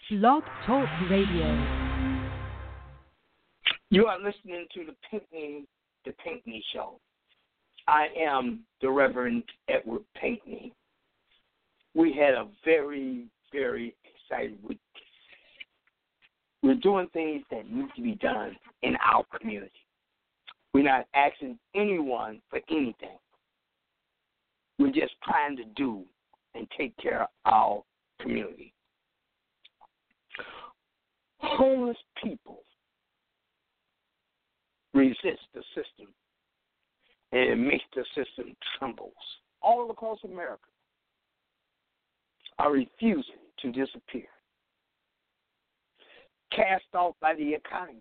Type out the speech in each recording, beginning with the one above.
Blog Talk Radio. You are listening to the Pinckney Show. I am the Reverend Edward Pinckney. We had a very, very exciting week. We're doing things that need to be done in our community. We're not asking anyone for anything. We're just trying to do and take care of our community. Homeless people resist the system, and it makes the system tremble. All across America are refusing to disappear, cast off by the economy,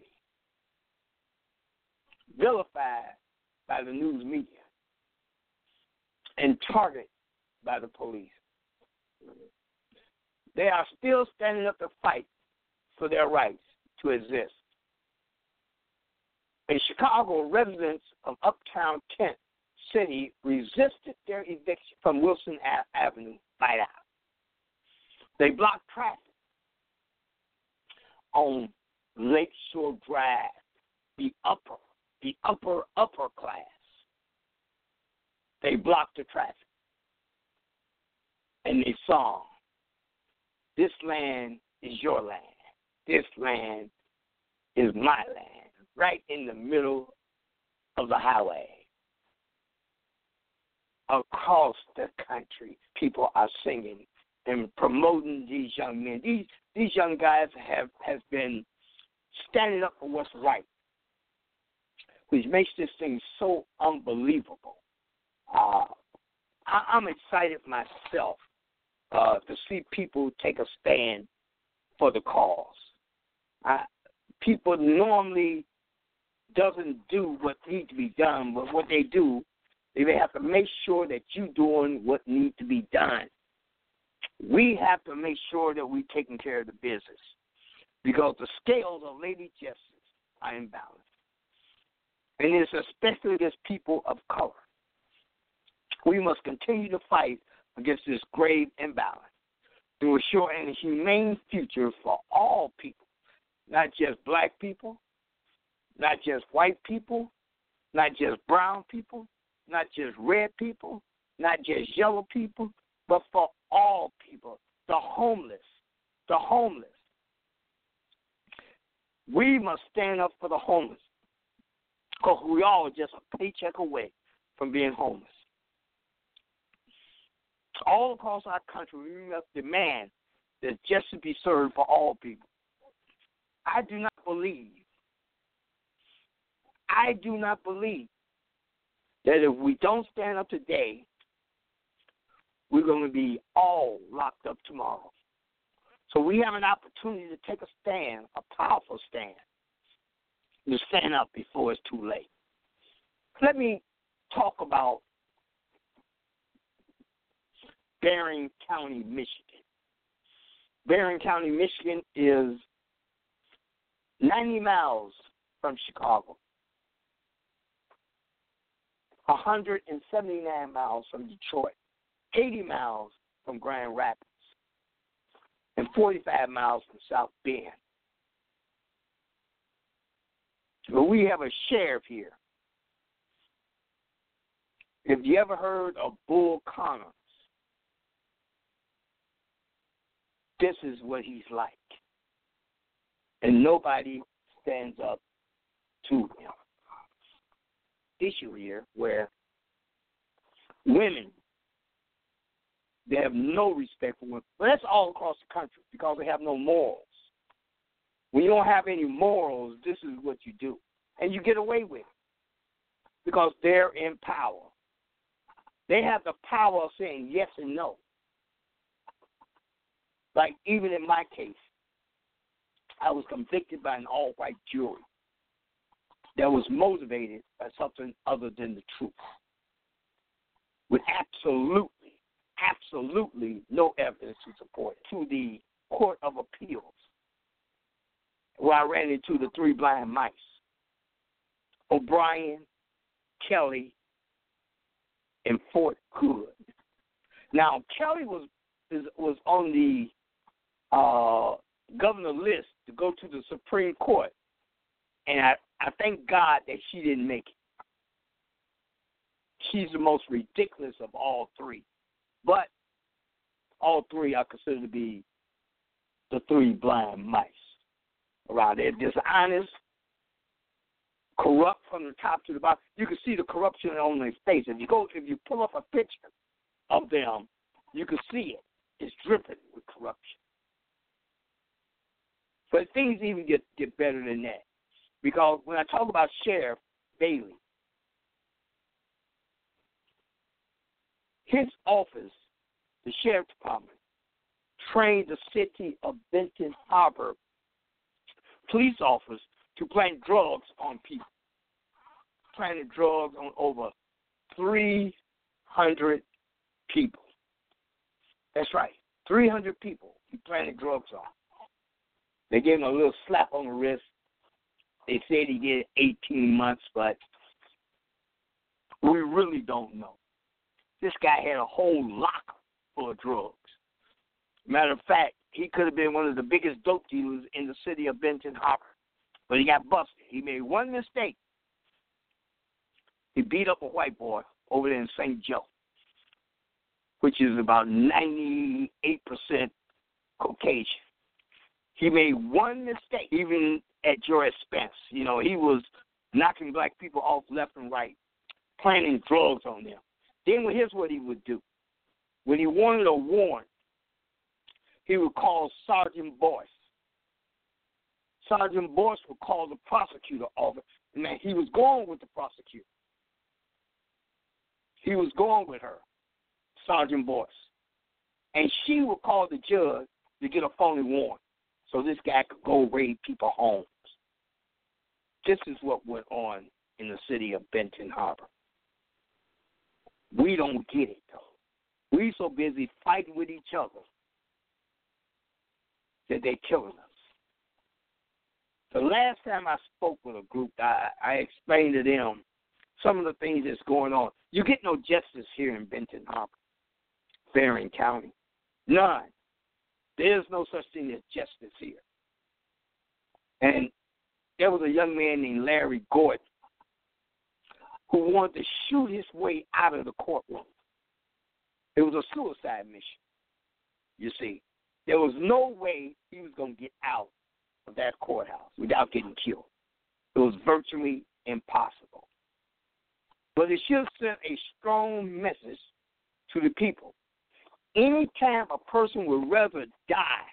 vilified by the news media, and targeted by the police. They are still standing up to fight for their rights to exist. In Chicago, residents of Uptown Kent City resisted their eviction from Wilson Avenue Fight Out. They blocked traffic on Lakeshore Drive, the upper class. They blocked the traffic. And they sung, "This land is your land. This land is my land," right in the middle of the highway. Across the country, people are singing and promoting these young men. These young guys have been standing up for what's right, which makes this thing so unbelievable. I'm excited myself to see people take a stand for the cause. People normally doesn't do what needs to be done, but what they do, they have to make sure that you're doing what needs to be done. We have to make sure that we're taking care of the business because the scales of Lady Justice are imbalanced. And it's especially against people of color. We must continue to fight against this grave imbalance to assure a humane future for all people, not just black people, not just white people, not just brown people, not just red people, not just yellow people, but for all people, the homeless. We must stand up for the homeless because we all are just a paycheck away from being homeless. All across our country, we must demand that justice be served for all people. I do not believe that if we don't stand up today, we're going to be all locked up tomorrow. So we have an opportunity to take a stand, a powerful stand, to stand up before it's too late. Let me talk about Barron County, Michigan. Barron County, Michigan is 90 miles from Chicago, 179 miles from Detroit, 80 miles from Grand Rapids, and 45 miles from South Bend. But we have a sheriff here. If you ever heard of Bull Connors, this is what he's like. And nobody stands up to him. Issue here where women, they have no respect for women. But that's all across the country because they have no morals. When you don't have any morals, this is what you do. And you get away with it because they're in power. They have the power of saying yes and no. Like even in my case, I was convicted by an all-white jury that was motivated by something other than the truth, with absolutely no evidence to support it. To the Court of Appeals, where I ran into the three blind mice, O'Brien, Kelly, and Fort Hood. Now, Kelly was on the Governor List to go to the Supreme Court, and I thank God that she didn't make it. She's the most ridiculous of all three. But all three I consider to be the three blind mice around there. Dishonest, corrupt from the top to the bottom. You can see the corruption on their face. If you pull up a picture of them, you can see it. It's dripping with corruption. But things even get better than that. Because when I talk about Sheriff Bailey, his office, the Sheriff Department, trained the city of Benton Harbor police officers to plant drugs on people. Planted drugs on over 300 people. That's right, 300 people he planted drugs on. They gave him a little slap on the wrist. They said he did 18 months, but we really don't know. This guy had a whole lock full of drugs. Matter of fact, he could have been one of the biggest dope dealers in the city of Benton Harbor, but he got busted. He made one mistake. He beat up a white boy over there in St. Joe, which is about 98% Caucasian. He made one mistake, even at your expense. You know, he was knocking black people off left and right, planting drugs on them. Then here's what he would do. When he wanted a warrant, he would call Sergeant Boyce. Sergeant Boyce would call the prosecutor over, and he was going with the prosecutor. He was going with her, Sergeant Boyce. And she would call the judge to get a phony warrant so this guy could go raid people's homes. This is what went on in the city of Benton Harbor. We don't get it, though. We so busy fighting with each other that they're killing us. The last time I spoke with a group, I explained to them some of the things that's going on. You get no justice here in Benton Harbor, Barron County. None. There's no such thing as justice here. And there was a young man named Larry Gordon who wanted to shoot his way out of the courtroom. It was a suicide mission, you see. There was no way he was going to get out of that courthouse without getting killed. It was virtually impossible. But it should send a strong message to the people. Anytime a person would rather die,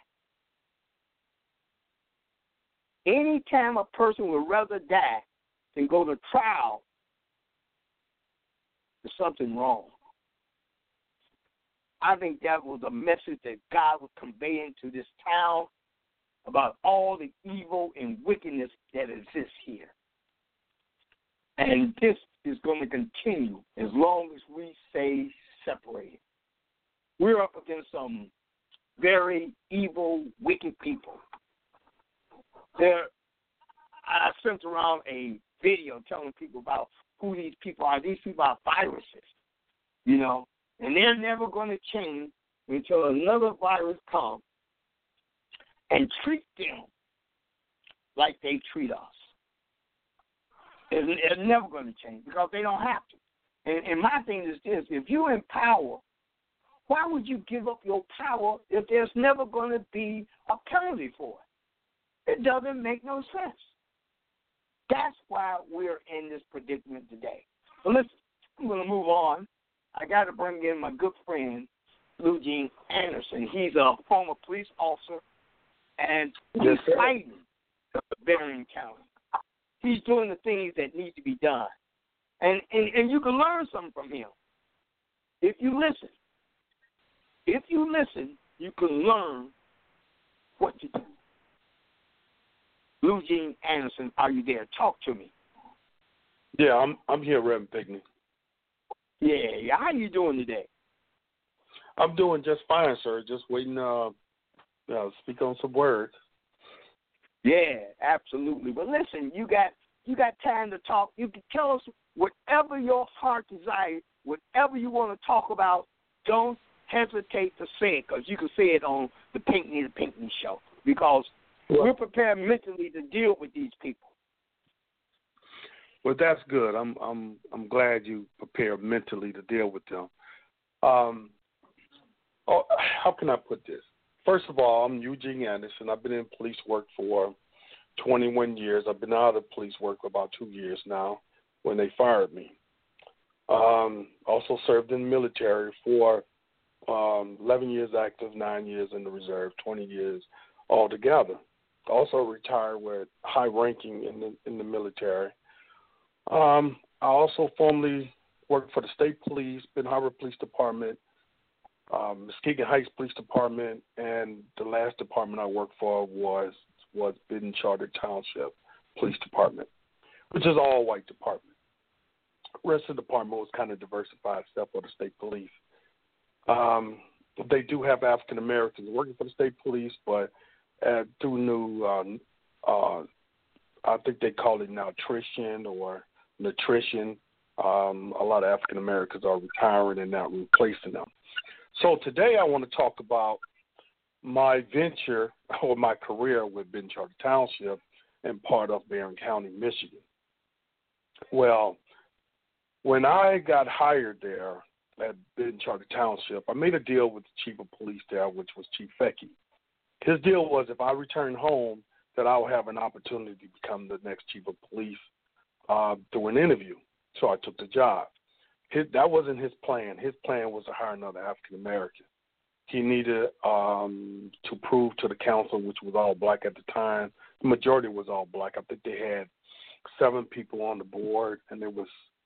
than go to trial, there's something wrong. I think that was a message that God was conveying to this town about all the evil and wickedness that exists here. And this is going to continue as long as we stay separated. We're up against some very evil, wicked people. I sent around a video telling people about who these people are. These people are viruses, you know, and they're never going to change until another virus comes and treat them like they treat us. It's never going to change because they don't have to. And my thing is this: if you're in power, why would you give up your power if there's never going to be a penalty for it? It doesn't make no sense. That's why we're in this predicament today. But listen, I'm going to move on. I got to bring in my good friend, Eugene Anderson. He's a former police officer, and he's fighting Barron County. He's doing the things that need to be done. And you can learn something from him. If you listen, you can learn what to do. Eugene Anderson, are you there? Talk to me. Yeah, I'm here, Reverend Pinkney. Yeah. How you doing today? I'm doing just fine, sir. Just waiting to speak on some words. Yeah, absolutely. But listen, you got time to talk. You can tell us whatever your heart desires, whatever you want to talk about. Don't hesitate to say it, because you can say it on the Pinkney Show, because We're prepared mentally to deal with these people. Well, that's good. I'm glad you prepared mentally to deal with them. How can I put this? First of all, I'm Eugene Anderson. I've been in police work for 21 years. I've been out of police work for about 2 years now when they fired me. Also served in the military for 11 years active, 9 years in the reserve, 20 years altogether. Also retired with high ranking in the military. I also formerly worked for the state police, Ben Harbor Police Department, Muskegon Heights Police Department, and the last department I worked for was Benton Charter Township Police Department, which is an all-white department. The rest of the department was kind of diversified, except for the state police. They do have African Americans working for the state police, but through new, I think they call it now nutrition. A lot of African Americans are retiring and not replacing them. So today I want to talk about my venture or my career with Benton Charter Township and part of Barron County, Michigan. Well, when I got hired there at Benton Charter Township, I made a deal with the chief of police there, which was Chief Fecky. His deal was if I returned home, that I would have an opportunity to become the next chief of police through an interview. So I took the job. That wasn't his plan. His plan was to hire another African American. He needed to prove to the council, which was all black at the time. The majority was all black. I think they had 7 people on the board, and there was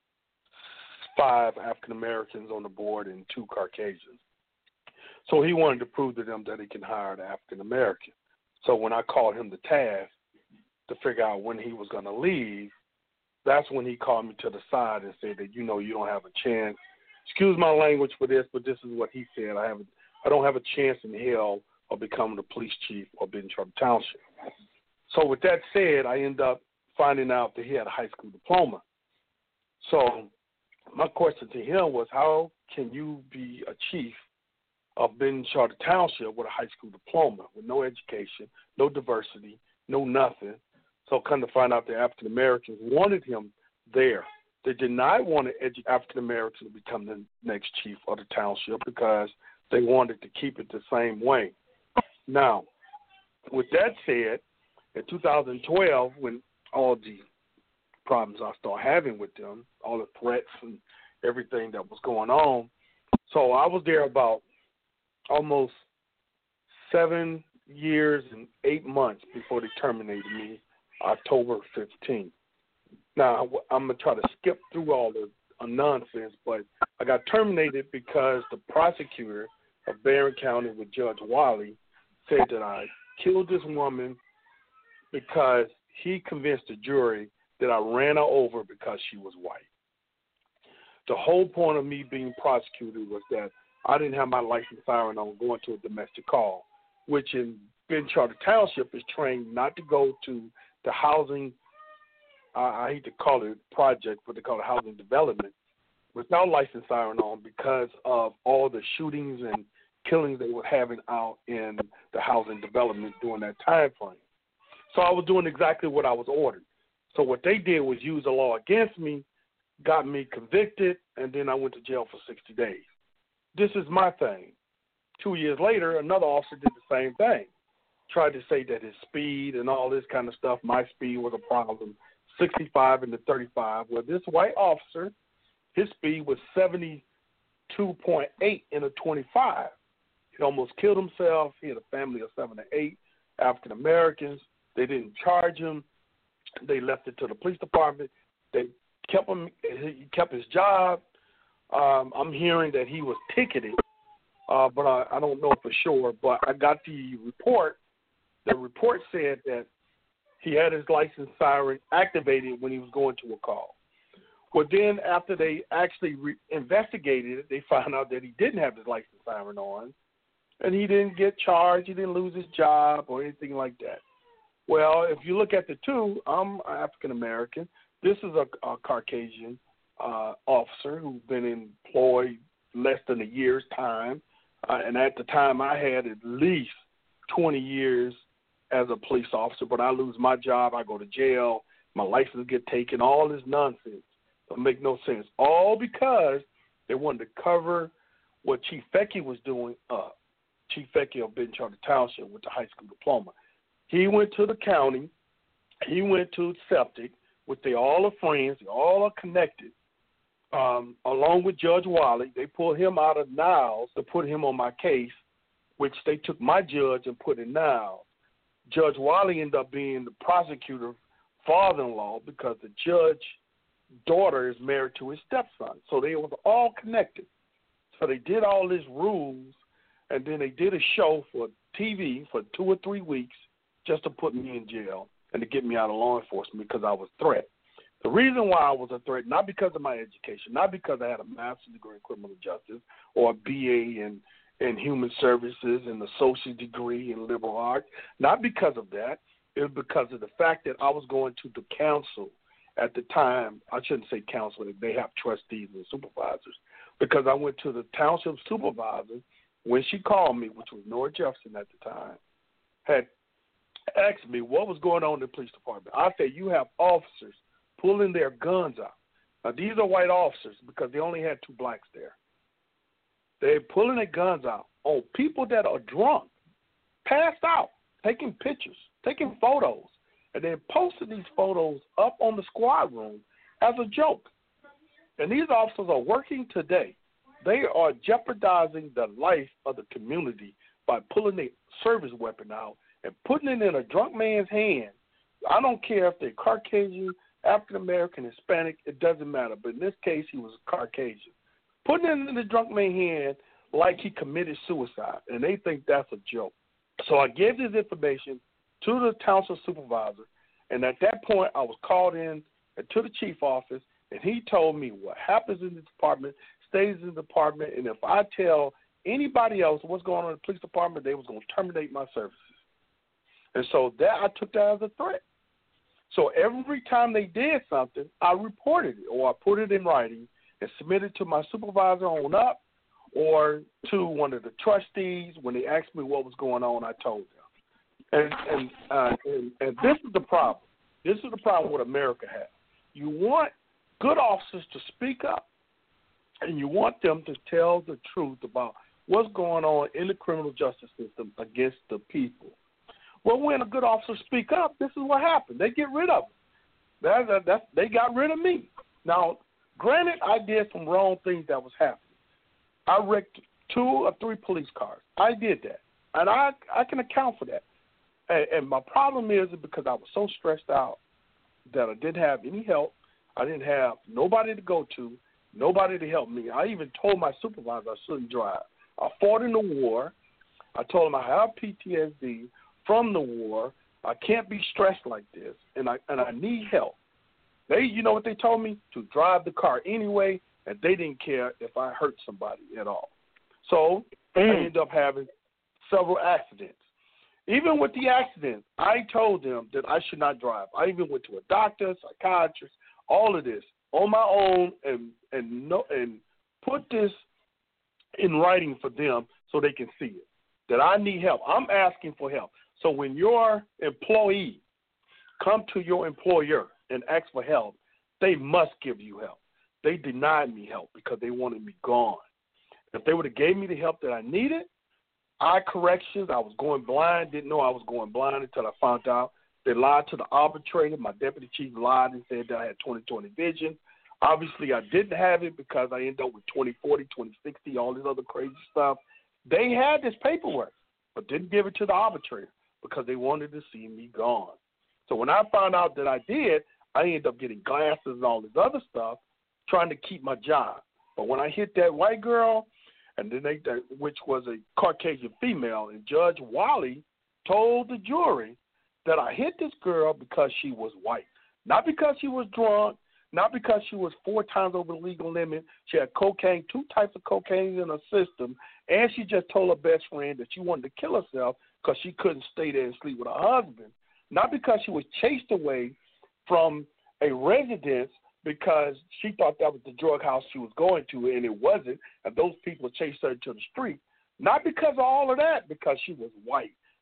5 African Americans on the board and 2 Caucasians. So he wanted to prove to them that he can hire an African American. So when I called him to task to figure out when he was going to leave, that's when he called me to the side and said that, you don't have a chance. Excuse my language for this, but this is what he said. I don't have a chance in hell of becoming the police chief of Benton Charter Township. So with that said, I ended up finding out that he had a high school diploma. So my question to him was, how can you be a chief of Benton Charter Township with a high school diploma, with no education, no diversity, no nothing? So come to find out the African Americans wanted him there. They did not want African Americans to become the next chief of the township because they wanted to keep it the same way. Now, with that said, in 2012, when all the problems I started having with them, all the threats and everything that was going on, so I was there about almost 7 years and 8 months before they terminated me, October 15th. Now, I'm going to try to skip through all the nonsense, but I got terminated because the prosecutor of Barron County with Judge Wiley said that I killed this woman because he convinced the jury that I ran her over because she was white. The whole point of me being prosecuted was that I didn't have my license siren on going to a domestic call, which in Benton Charter Township is trained not to go to the housing, I hate to call it project, but they call it housing development, without license siren on because of all the shootings and killings they were having out in the housing development during that time frame. So I was doing exactly what I was ordered. So what they did was use the law against me, got me convicted, and then I went to jail for 60 days. This is my thing. 2 years later, another officer did the same thing. Tried to say that his speed and all this kind of stuff, my speed was a problem, 65 into 35. Well, this white officer, his speed was 72.8 in a 25. He almost killed himself. He had a family of 7 or 8 African Americans. They didn't charge him. They left it to the police department. They kept him. He kept his job. I'm hearing that he was ticketed, but I don't know for sure. But I got the report. The report said that he had his license siren activated when he was going to a call. Well, then after they actually investigated it, they found out that he didn't have his license siren on, and he didn't get charged. He didn't lose his job or anything like that. Well, if you look at the two, I'm African American. This is a Caucasian officer who's been employed less than a year's time, and at the time I had at least 20 years as a police officer, but I lose my job, I go to jail, my license get taken, all this nonsense. Don't make no sense. All because they wanted to cover what Chief Fecky was doing up. Chief Fecky of Ben Charter Township with the high school diploma. He went to the county. He went to Septic, which they all are friends. They all are connected. Along with Judge Wiley, they pulled him out of Niles to put him on my case, which they took my judge and put in Niles. Judge Wiley ended up being the prosecutor's father-in-law because the judge's daughter is married to his stepson. So they were all connected. So they did all these rules, and then they did a show for TV for 2 or 3 weeks just to put me in jail and to get me out of law enforcement because I was a threat. The reason why I was a threat, not because of my education, not because I had a master's degree in criminal justice or a BA in human services and an associate degree in liberal arts, not because of that. It was because of the fact that I was going to the council at the time. I shouldn't say council. They have trustees and supervisors. Because I went to the township supervisor when she called me, which was Nora Jefferson at the time, had asked me what was going on in the police department. I said, you have officers pulling their guns out. Now, these are white officers because they only had 2 blacks there. They're pulling their guns out on people that are drunk, passed out, taking pictures, taking photos, and then posting these photos up on the squad room as a joke. And these officers are working today. They are jeopardizing the life of the community by pulling their service weapon out and putting it in a drunk man's hand. I don't care if they're Caucasian, African-American, Hispanic, it doesn't matter. But in this case, he was Caucasian. Putting it in the drunk man's hand like he committed suicide, and they think that's a joke. So I gave this information to the township supervisor, and at that point I was called in to the chief office, and he told me what happens in the department stays in the department, and if I tell anybody else what's going on in the police department, they was going to terminate my services. And so that I took that as a threat. So every time they did something, I reported it, or I put it in writing and submitted it to my supervisor on up, or to one of the trustees. When they asked me what was going on, I told them. And this is the problem. This is the problem what America has. You want good officers to speak up, and you want them to tell the truth about what's going on in the criminal justice system against the people. Well, when a good officer speak up, this is what happened. They get rid of them. They got rid of me. Now, granted, I did some wrong things that was happening. I wrecked 2 or 3 police cars. I did that, and I can account for that. And my problem is because I was so stressed out that I didn't have any help. I didn't have nobody to go to, nobody to help me. I even told my supervisor I shouldn't drive. I fought in the war. I told him I have PTSD from the war. I can't be stressed like this, and I need help. You know what they told me? To drive the car anyway, and they didn't care if I hurt somebody at all. So I ended up having several accidents. Even with the accidents, I told them that I should not drive. I even went to a doctor, psychiatrist, all of this on my own, and put this in writing for them so they can see it, that I need help. I'm asking for help. So when your employee come to your employer and ask for help, they must give you help. They denied me help because they wanted me gone. If they would have gave me the help that I needed, eye corrections, I was going blind, didn't know I was going blind until I found out. They lied to the arbitrator. My deputy chief lied and said that I had 20/20 vision. Obviously, I didn't have it because I ended up with 20/40, 20/60, all this other crazy stuff. They had this paperwork, but didn't give it to the arbitrator because they wanted to see me gone. So when I found out that I did, I ended up getting glasses and all this other stuff, trying to keep my job. But when I hit that white girl, and then which was a Caucasian female, and Judge Wiley told the jury that I hit this girl because she was white, not because she was drunk, not because she was 4 times over the legal limit. She had cocaine, 2 types of cocaine in her system, and she just told her best friend that she wanted to kill herself because she couldn't stay there and sleep with her husband, not because she was chased away from a residence because she thought that was the drug house she was going to, and it wasn't, and those people chased her to the street, not because of all of that, because she was white.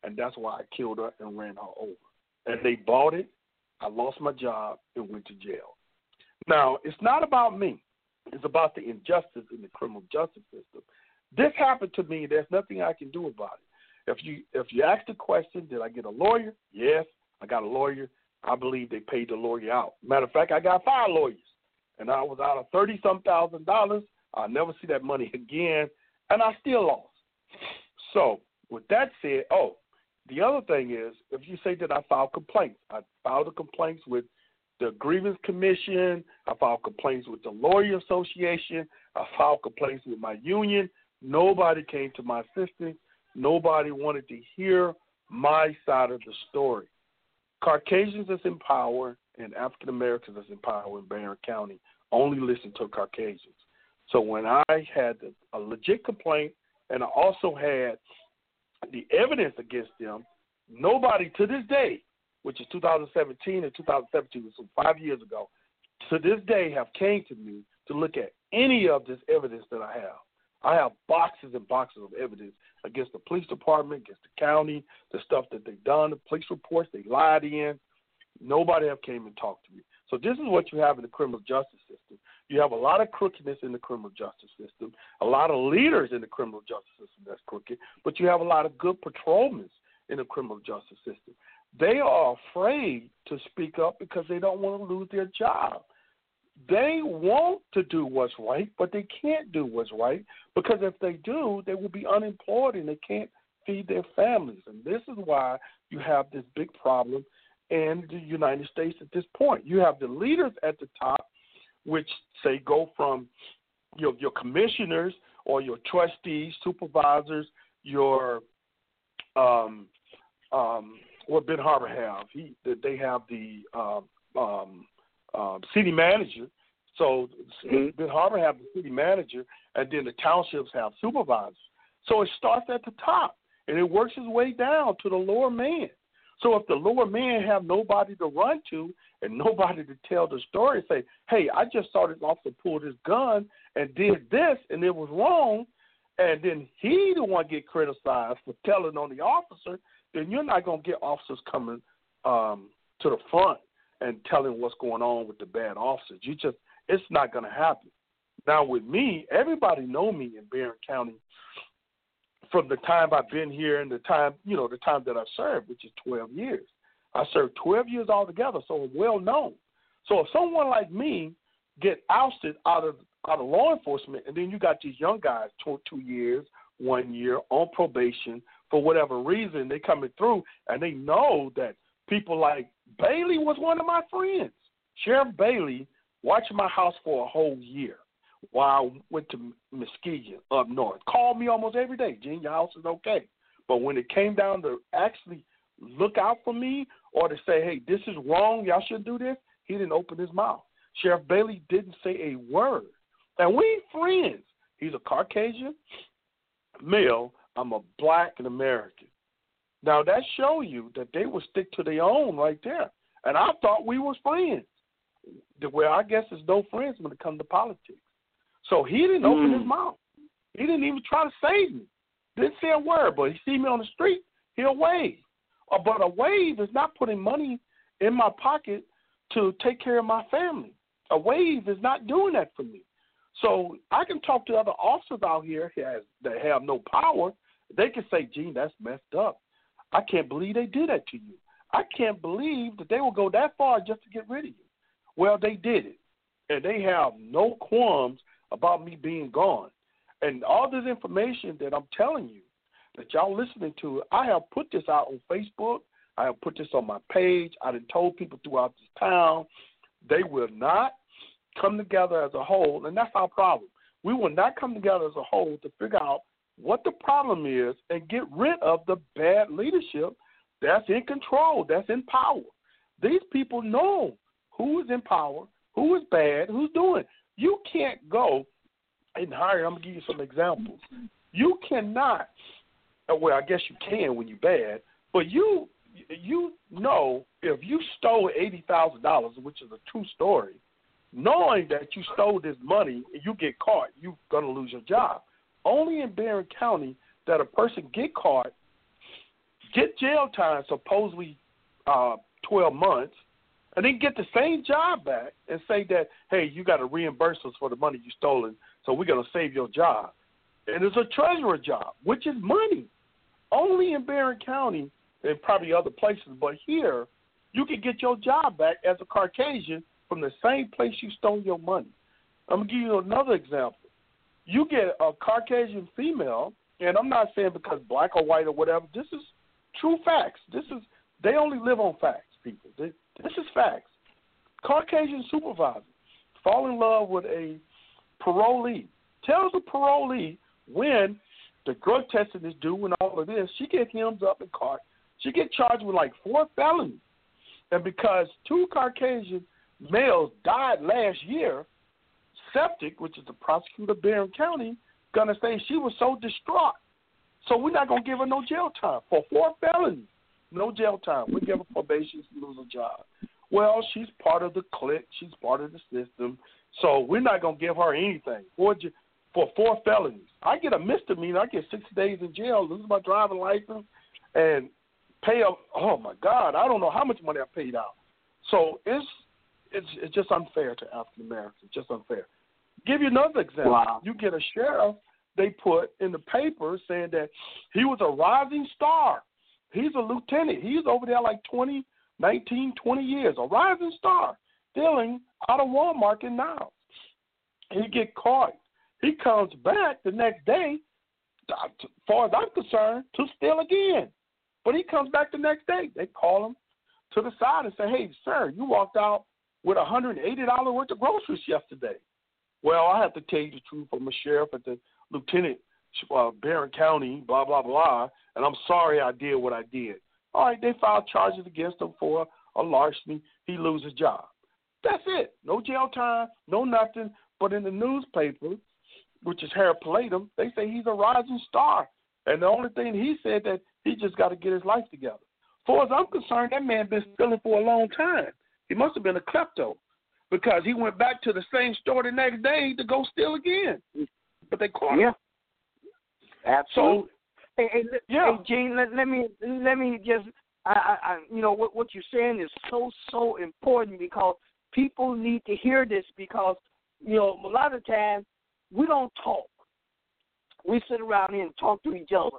and that's why I killed her and ran her over. And they bought it. I lost my job and went to jail. Now, it's not about me. It's about the injustice in the criminal justice system. This happened to me. There's nothing I can do about it. If you ask the question, did I get a lawyer? Yes, I got a lawyer. I believe they paid the lawyer out. Matter of fact, I got 5 lawyers, and I was out of $30,000. I'll never see that money again, and I still lost. So with that said, the other thing is, if you say that I filed complaints, I filed the complaints with the Grievance Commission, I filed complaints with the Lawyer Association, I filed complaints with my union. Nobody came to my assistance. Nobody wanted to hear my side of the story. Caucasians that's in power and African Americans that's in power in Barron County only listen to Caucasians. So when I had a legit complaint and I also had the evidence against them, nobody to this day, which is 2017 and 2017, so 5 years ago, to this day have came to me to look at any of this evidence that I have. I have boxes and boxes of evidence against the police department, against the county, the stuff that they've done, the police reports they lied in. Nobody have came and talked to me. So this is what you have in the criminal justice system. You have a lot of crookedness in the criminal justice system, a lot of leaders in the criminal justice system that's crooked, but you have a lot of good patrolmen in the criminal justice system. They are afraid to speak up because they don't want to lose their job. They want to do what's right, but they can't do what's right because if they do, they will be unemployed and they can't feed their families. And this is why you have this big problem in the United States at this point. You have the leaders at the top, which say go from your commissioners or your trustees, supervisors, your what Ben Harbor have. They have the city manager. So Ben Harbor have the city manager, and then the townships have supervisors. So it starts at the top, and it works its way down to the lower man. So if the lower man have nobody to run to and nobody to tell the story, say, hey, I just saw this officer pull this gun and did this, and it was wrong, and then he the one get criticized for telling on the officer, then you're not going to get officers coming to the front and telling what's going on with the bad officers. It's not going to happen. Now with me, everybody know me in Barron County from the time I've been here and the time that I've served, which is 12 years. I served 12 years altogether, so I'm well known. So if someone like me get ousted out of law enforcement, and then you got these young guys, 2 years, 1 year on probation for whatever reason, they coming through, and they know that people like Bailey was one of my friends. Sheriff Bailey watched my house for a whole year while I went to Muskegon up north. Called me almost every day. Gene, your house is okay. But when it came down to actually look out for me or to say, hey, this is wrong, y'all shouldn't do this, he didn't open his mouth. Sheriff Bailey didn't say a word. And we friends. He's a Caucasian male. I'm a black and American. Now, that show you that they will stick to their own right there. And I thought we was friends. Well, I guess there's no friends when it comes to politics. So he didn't open his mouth. He didn't even try to save me. Didn't say a word, but he see me on the street, he'll wave. But a wave is not putting money in my pocket to take care of my family. A wave is not doing that for me. So I can talk to other officers out here that have no power. They can say, Gene, that's messed up. I can't believe they did that to you. I can't believe that they will go that far just to get rid of you. Well, they did it, and they have no qualms about me being gone. And all this information that I'm telling you, that y'all listening to, I have put this out on Facebook. I have put this on my page. I done told people throughout this town. They will not come together as a whole, and that's our problem. We will not come together as a whole to figure out what the problem is and get rid of the bad leadership that's in control, that's in power. These people know who is in power, who is bad, who's doing. You can't go and hire, I'm going to give you some examples. You cannot, well, I guess you can when you're bad, but you know if you stole $80,000, which is a true story, knowing that you stole this money and you get caught, you're going to lose your job. Only in Barron County that a person get caught get jail time, supposedly 12 months, and then get the same job back and say that, hey, you got to reimburse us for the money you stolen, so we're going to save your job. And it's a treasurer job, which is money. Only in Barron County and probably other places, but here you can get your job back as a Caucasian from the same place you stole your money. I'm going to give you another example. You get a Caucasian female, and I'm not saying because black or white or whatever. This is true facts. They only live on facts, people. This is facts. Caucasian supervisor fall in love with a parolee. Tells the parolee when the drug testing is due and all of this, she gets hemmed up and caught. She gets charged with like 4 felonies. And because 2 Caucasian males died last year, Septic, which is the prosecutor of Barron County, going to say she was so distraught. So we're not going to give her no jail time for 4 felonies. No jail time. We give her probation, she lose her job. Well, she's part of the clique. She's part of the system. So we're not going to give her anything for 4 felonies. I get a misdemeanor. I get 6 days in jail, lose my driving license, and pay up. Oh, my God. I don't know how much money I paid out. So it's just unfair to African Americans. Just unfair. Give you another example. Wow. You get a sheriff they put in the paper saying that he was a rising star. He's a lieutenant. He's over there like 20 years, a rising star, stealing out of Walmart in Niles. He get caught. He comes back the next day, as far as I'm concerned, to steal again. But he comes back the next day. They call him to the side and say, hey, sir, you walked out with $180 worth of groceries yesterday. Well, I have to tell you the truth. I'm a sheriff at the Lieutenant Barron County, blah, blah, blah, and I'm sorry I did what I did. All right, they filed charges against him for a larceny. He loses his job. That's it. No jail time, no nothing. But in the newspaper, which is Herald Palladium, they say he's a rising star. And the only thing he said that he just got to get his life together. As far as I'm concerned, that man been stealing for a long time. He must have been a klepto because he went back to the same store the next day to go steal again. But they caught him. Absolutely. So, hey, Gene, let me just, what you're saying is so important because people need to hear this because, a lot of times we don't talk. We sit around here and talk to each other.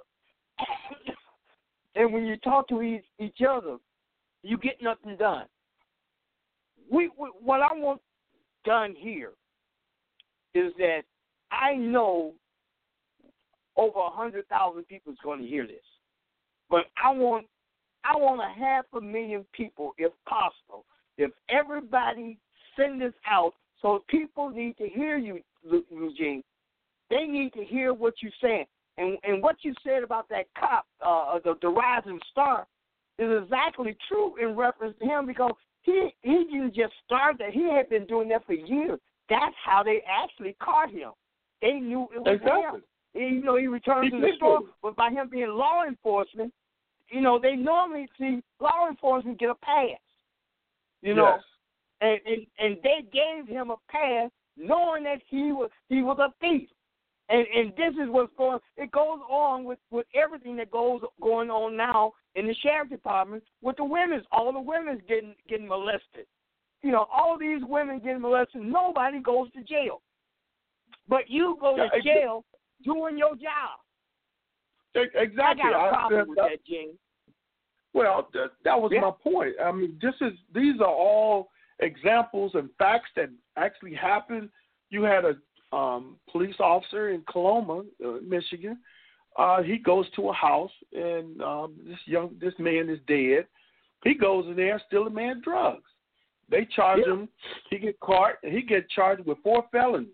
And when you talk to each other, you get nothing done. What I want done here is that I know over 100,000 people is going to hear this, but I want 500,000 people, if possible. If everybody send this out, so people need to hear you, Eugene. They need to hear what you're saying, and what you said about that cop, the rising star, is exactly true in reference to him because he didn't just start that. He had been doing that for years. That's how they actually caught him. They knew it was him. He returned to the store, but by him being law enforcement, they normally see law enforcement get a pass. Yes. And they gave him a pass knowing that he was a thief. And this is what's going. It goes on with everything that going on now in the sheriff department with the women. All the women getting molested. All these women getting molested. Nobody goes to jail, but you go to jail doing your job. Exactly. I got a problem with that, Gene. Well, that was my point. I mean, these are all examples and facts that actually happened. You had a police officer in Coloma, Michigan. He goes to a house, and this man is dead. He goes in there, stealing man drugs. They charge him. He get caught, and he get charged with 4 felonies.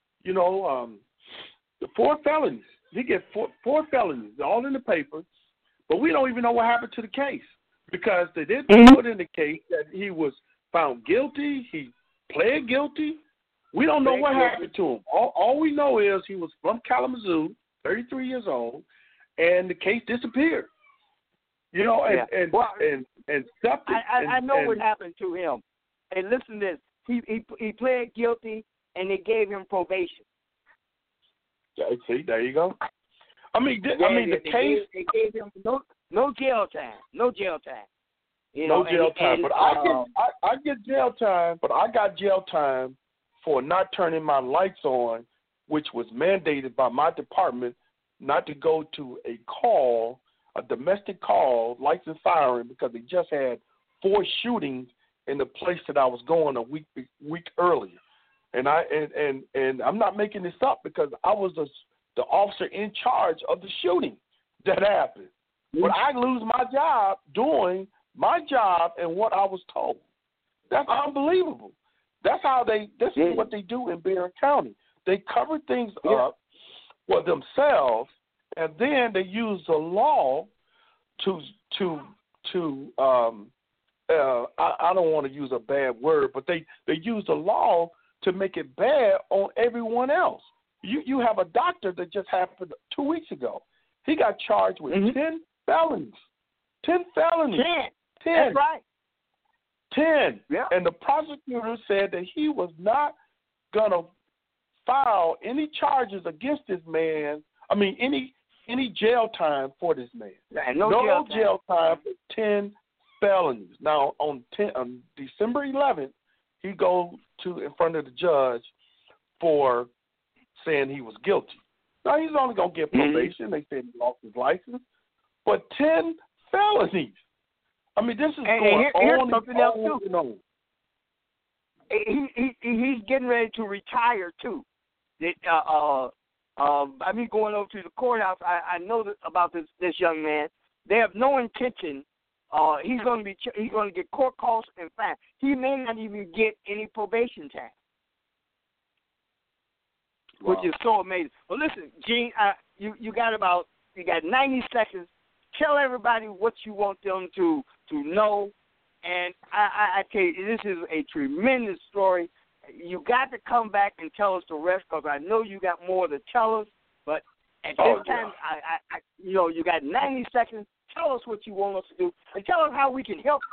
The 4 felonies. He get four felonies, all in the paper. But we don't even know what happened to the case because they didn't put in the case that he was found guilty. He pled guilty. We don't know what happened to him. All we know is he was from Kalamazoo, 33 years old, and the case disappeared. And I know what happened to him. And listen to this. He pled guilty, and they gave him probation. Yeah, see, there you go. I mean, the case. They gave him No jail time. No jail time. No jail time. But I get jail time, but I got jail time for not turning my lights on, which was mandated by my department not to go to a domestic call, lights and siren, because they just had 4 shootings in the place that I was going a week earlier. And I'm not making this up because I was the officer in charge of the shooting that happened. But I lose my job doing my job and what I was told. That's unbelievable. That's how this is what they do in Barron County. They cover things up for themselves, and then they use the law to I don't want to use a bad word, but they use the law to make it bad on everyone else. You have a doctor that just happened 2 weeks ago. He got charged with 10 felonies. 10 felonies. 10. That's right. 10. Yeah. And the prosecutor said that he was not going to file any charges against this man. I mean, any jail time for this man. No jail time for 10 felonies. Now, on December 11th, he goes in front of the judge for saying he was guilty. Now, he's only going to get probation. They said he lost his license. But 10 felonies. I mean, this is going on and on. He's getting ready to retire, too. I mean, going over to the courthouse, I know about this young man. They have no intention. He's going to get court costs and fines. He may not even get any probation time, which is so amazing. Well, listen, Gene, you got 90 seconds. Tell everybody what you want them to know. And I tell you, this is a tremendous story. You got to come back and tell us the rest because I know you got more to tell us. But at this time, you got 90 seconds. Tell us what you want us to do and tell us how we can help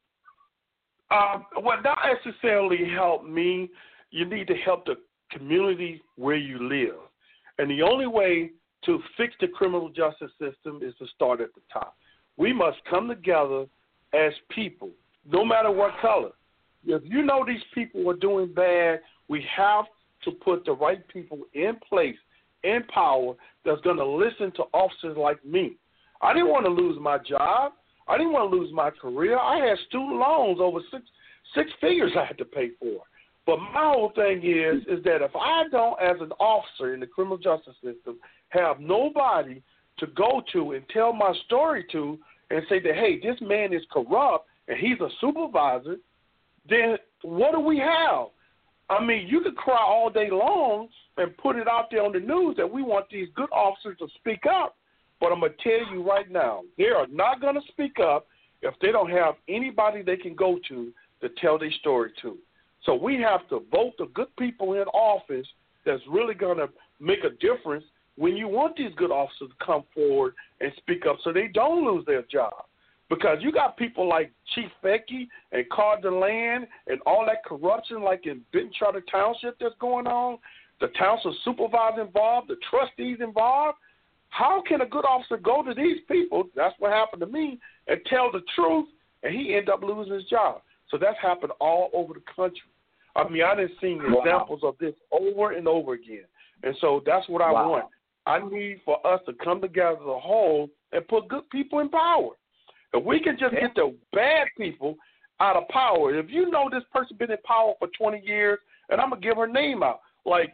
you. Well, not necessarily help me. You need to help the community where you live. And the only way to fix the criminal justice system is to start at the top. We must come together as people, no matter what color. If you know these people are doing bad, we have to put the right people in place, in power, that's going to listen to officers like me. I didn't want to lose my job. I didn't want to lose my career. I had student loans over six figures I had to pay for. But my whole thing is that if I don't, as an officer in the criminal justice system, have nobody to go to and tell my story to and say that, hey, this man is corrupt and he's a supervisor, then what do we have? I mean, you could cry all day long and put it out there on the news that we want these good officers to speak up. But I'm going to tell you right now, they are not going to speak up if they don't have anybody they can go to tell their story to. So we have to vote the good people in office that's really going to make a difference when you want these good officers to come forward and speak up so they don't lose their job. Because you got people like Chief Fecky and Carl DeLand and all that corruption like in Benton Charter Township that's going on, the township supervisor involved, the trustees involved. How can a good officer go to these people, that's what happened to me, and tell the truth, and he end up losing his job? So that's happened all over the country. I mean, I done seen examples of this over and over again. And so that's what I want. I need for us to come together as a whole and put good people in power. If we can just get the bad people out of power, if you know this person been in power for 20 years, and I'm going to give her name out, like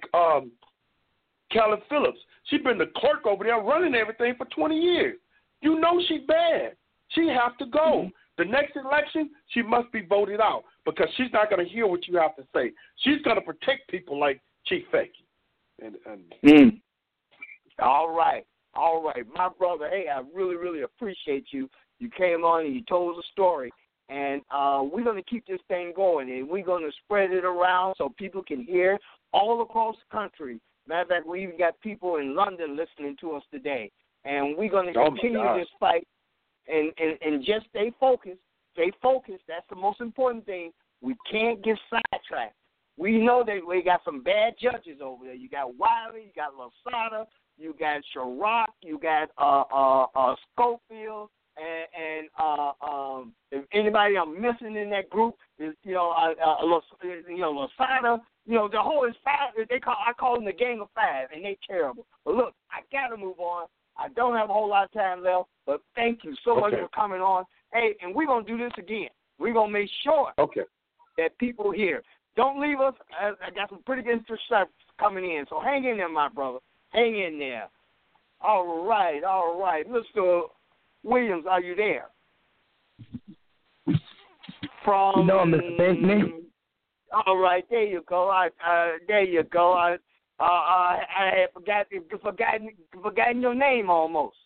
Caleb Phillips. She's been the clerk over there running everything for 20 years. You know she's bad. She has to go. The next election, she must be voted out because she's not going to hear what you have to say. She's going to protect people like Chief Fecky. All right. My brother, hey, I really, really appreciate you. You came on and you told us a story. And we're going to keep this thing going, and we're going to spread it around so people can hear all across the country. Matter of fact, we even got people in London listening to us today. And we're going to continue this fight and just stay focused. Stay focused. That's the most important thing. We can't get sidetracked. We know that we got some bad judges over there. You got Wiley, you got Losada, you got Chirac, you got Schofield, and if anybody I'm missing in that group is, Losada, the whole is five. I call them the Gang of Five, and they terrible. But look, I gotta move on. I don't have a whole lot of time left, but thank you so much for coming on. Hey, and we're gonna do this again. We're gonna make sure that people here don't leave us. I got some pretty good stuff coming in, so hang in there, my brother. Hang in there. All right. Mr. Williams, are you there? Mr. Pinkney. All right, there you go. I had forgotten your name almost.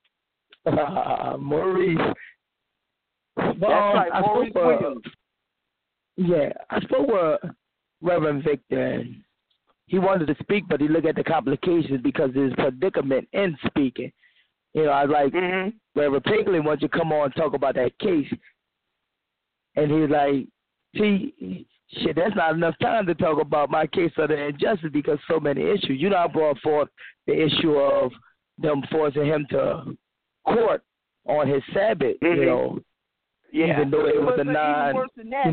Maurice. That's right, Maurice Williams. Yeah, I spoke with Reverend Victor, and he wanted to speak, but he looked at the complications because of his predicament in speaking. I was like, Reverend Pinkley wants you to come on and talk about that case. And he's like, shit, that's not enough time to talk about my case of the injustice because so many issues. I brought forth the issue of them forcing him to court on his Sabbath, even though it was a working day.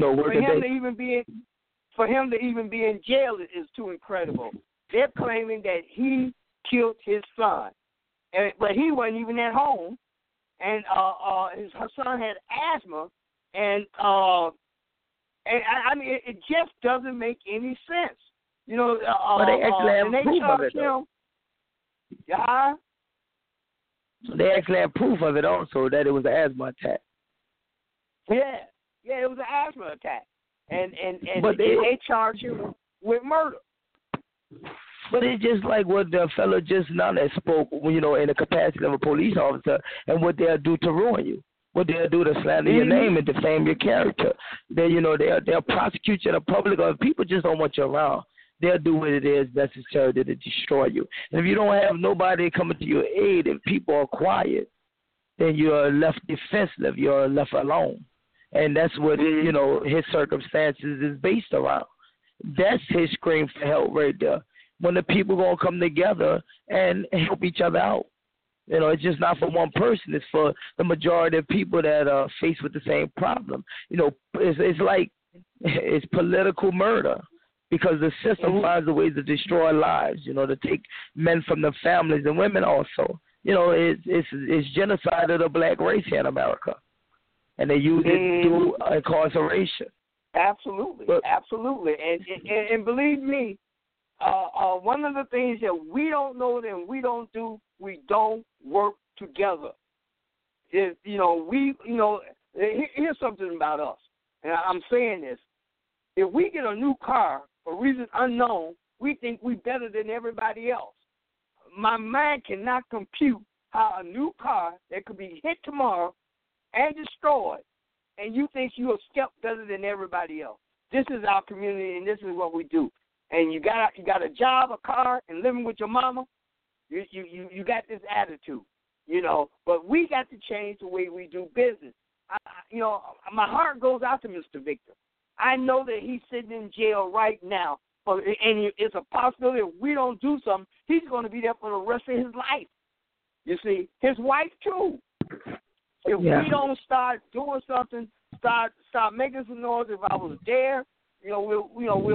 For him to even be in jail is too incredible. They're claiming that he killed his son, but he wasn't even at home, and his son had asthma, and I mean it just doesn't make any sense. But they actually have proof of it. Yeah. They actually have proof of it also that it was an asthma attack. Yeah, it was an asthma attack. And they charge him with murder. But it's just like what the fellow just now that spoke, in the capacity of a police officer, and what they'll do to ruin you, what they'll do to slander your name and defame your character. They'll prosecute you in the public, or if people just don't want you around, they'll do what it is necessary to destroy you. And if you don't have nobody coming to your aid and people are quiet, then you're left defensive, you're left alone. And that's what, his circumstances is based around. That's his scream for help right there. When the people going to come together and help each other out. It's just not for one person. It's for the majority of people that are faced with the same problem. It's like it's political murder because the system finds a way to destroy lives, to take men from their families and women also. It's genocide of the black race here in America. And they use it through incarceration. Absolutely. And believe me, one of the things that we don't know and we don't do, we don't work together. Here's something about us, and I'm saying this. If we get a new car for reasons unknown, we think we're better than everybody else. My mind cannot compute how a new car that could be hit tomorrow and destroyed, and you think you're a step better than everybody else. This is our community, and this is what we do. And you got a job, a car, and living with your mama. You got this attitude, But we got to change the way we do business. My heart goes out to Mr. Victor. I know that he's sitting in jail right now, and it's a possibility if we don't do something, he's going to be there for the rest of his life. You see, his wife too. If we don't start doing something, start making some noise. If I was there, we'll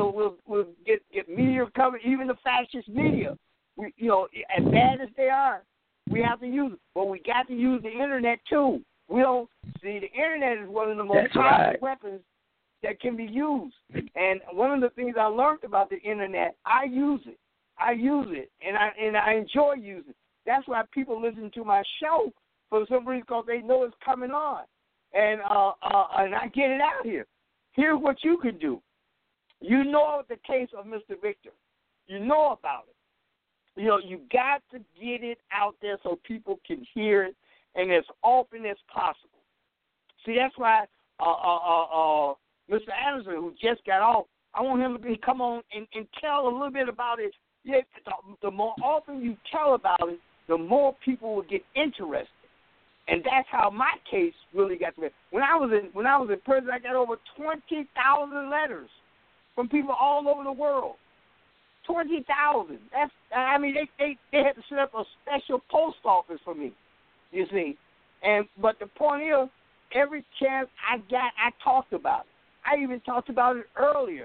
get media coverage, even the fascist media. As bad as they are, we have to use it. But we got to use the internet too. We don't see the internet is one of the most powerful weapons that can be used. And one of the things I learned about the internet, I use it, and I enjoy using it. That's why people listen to my show for some reason because they know it's coming on, and I get it out here. Here's what you can do. The case of Mr. Victor. You know about it. You got to get it out there so people can hear it, and as often as possible. See, that's why Mr. Anderson, who just got off, I want him to come on and tell a little bit about it. Yeah, the more often you tell about it, the more people will get interested. And that's how my case really got to be. When I was in prison, I got over 20,000 letters from people all over the world. 20,000. They had to set up a special post office for me. You see, But the point is, every chance I got, I talked about it. I even talked about it earlier.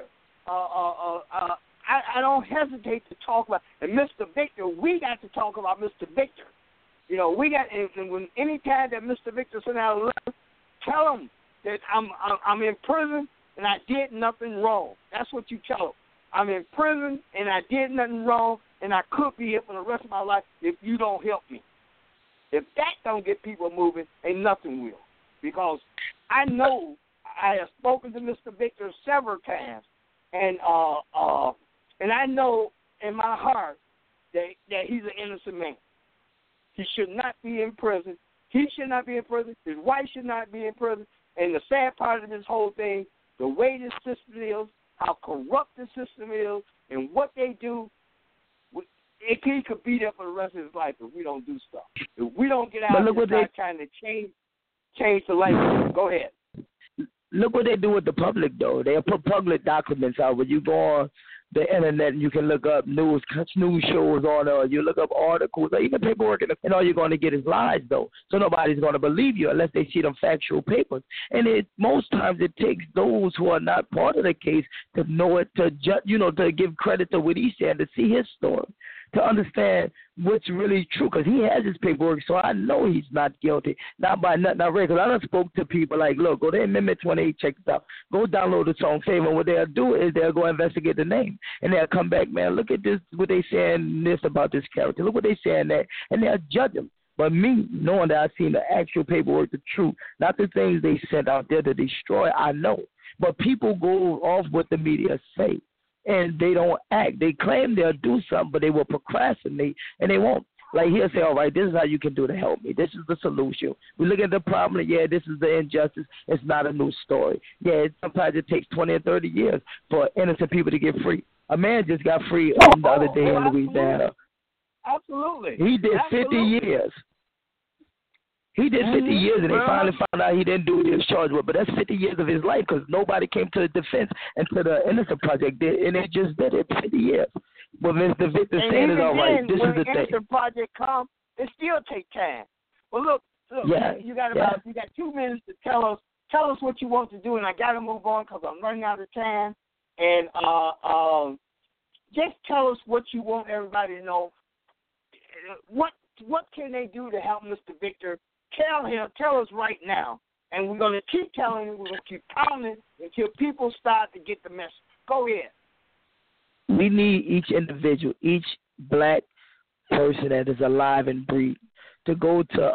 I don't hesitate to talk about it. And Mr. Victor, we got to talk about Mr. Victor. You know, we got, and when any time that Mr. Victor sent out a letter, tell him that I'm in prison and I did nothing wrong. That's what you tell him. I'm in prison and I did nothing wrong, and I could be here for the rest of my life if you don't help me. If that don't get people moving, ain't nothing will. Because I know I have spoken to Mr. Victor several times, and I know in my heart that he's an innocent man. He should not be in prison. He should not be in prison. His wife should not be in prison. And the sad part of this whole thing, the way this system is, how corrupt the system is, and what they do, he could be there for the rest of his life if we don't do stuff. If we don't get out and start trying to change the life. Go ahead. Look what they do with the public, though. They put public documents out. When you go on the internet and you can look up news shows on, or you look up articles, or even paperwork, and all you're going to get is lies, though. So nobody's going to believe you unless they see them factual papers. And most times it takes those who are not part of the case to know it, to give credit to what he's saying, to see his story, to understand what's really true, because he has his paperwork, so I know he's not guilty, not by nothing I read. Because I done spoke to people like, look, go to Amendment 28, check this out. Go download the song Favor, and what they'll do is they'll go investigate the name, and they'll come back, man, look at this, what they saying this about this character, look what they saying that, and they'll judge him. But me, knowing that I've seen the actual paperwork, the truth, not the things they sent out there to destroy, I know. But people go off what the media say, and they don't act. They claim they'll do something, but they will procrastinate, and they won't. Like, he'll say, all right, this is how you can do to help me. This is the solution. We look at the problem, and, yeah, this is the injustice. It's not a new story. Yeah, sometimes it takes 20 or 30 years for innocent people to get free. A man just got free the other day in Louisiana. Absolutely. He did 50 years. He did 50 years, and they finally found out he didn't do what he was charged with. But that's 50 years of his life, because nobody came to the defense and to the Innocent Project, and they just did it 50 years. But Mr. Victor saying is all right. This is the thing. When the Innocent Project comes, it still takes time. Well, look, you got 2 minutes to tell us what you want to do, and I got to move on because I'm running out of time. And just tell us what you want everybody to know. What can they do to help Mr. Victor? Tell us right now, and we're going to keep telling you, we're going to keep pounding until people start to get the message. Go ahead. We need each individual, each black person that is alive and breathing, to go to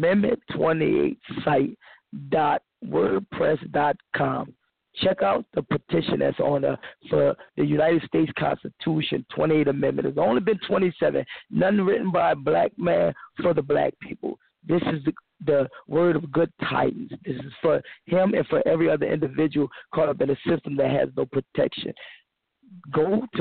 amendment28site.wordpress.com. Check out the petition that's on for the United States Constitution, 28 Amendment. There's only been 27, none written by a black man for the black people. This is the word of good tidings. This is for him and for every other individual caught up in a system that has no protection. Go to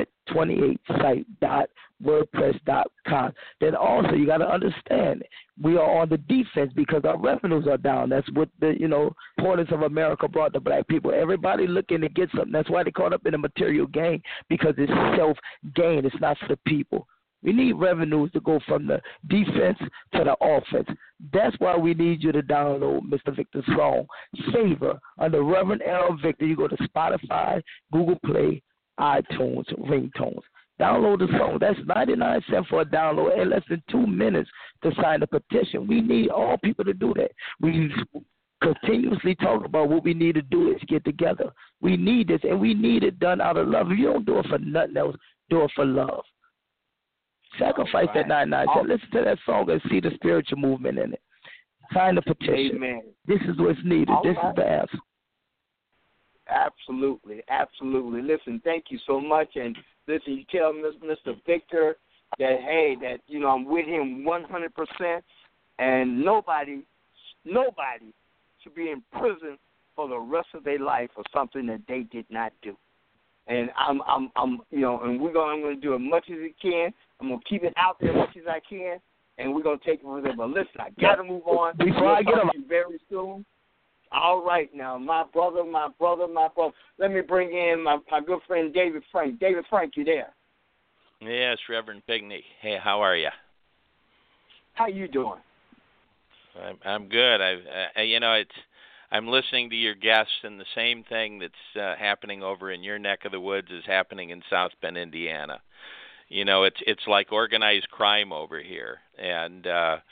amendment28site.wordpress.com. Then also you got to understand we are on the defense because our revenues are down. That's what the Portals of America brought to black people. Everybody looking to get something. That's why they caught up in a material gain, because it's self-gain. It's not for the people. We need revenues to go from the defense to the offense. That's why we need you to download Mr. Victor's song, Favor, under Reverend L. Victor. You go to Spotify, Google Play, iTunes, ringtones. Download the song. That's 99 cents for a download and less than 2 minutes to sign the petition. We need all people to do that. We continuously talk about what we need to do is get together. We need this, and we need it done out of love. If you don't do it for nothing else, do it for love. Sacrifice that 99 cents. Listen to that song and see the spiritual movement in it. Sign the petition. Amen. This is what's needed. This is the answer. Absolutely, absolutely. Listen, thank you so much. And listen, you tell Mr. Victor that, hey, I'm with him 100%, and nobody should be in prison for the rest of their life for something that they did not do. And I'm and I'm going to do as much as we can. I'm going to keep it out there as much as I can, and we're going to take it from there. But listen, I got to move on. Before I get him very soon. All right, now, my brother. Let me bring in my good friend David Frank. David Frank, you there? Yes, Reverend Pigney. Hey, how are you? How you doing? I'm good. I'm listening to your guests, and the same thing that's happening over in your neck of the woods is happening in South Bend, Indiana. It's like organized crime over here, and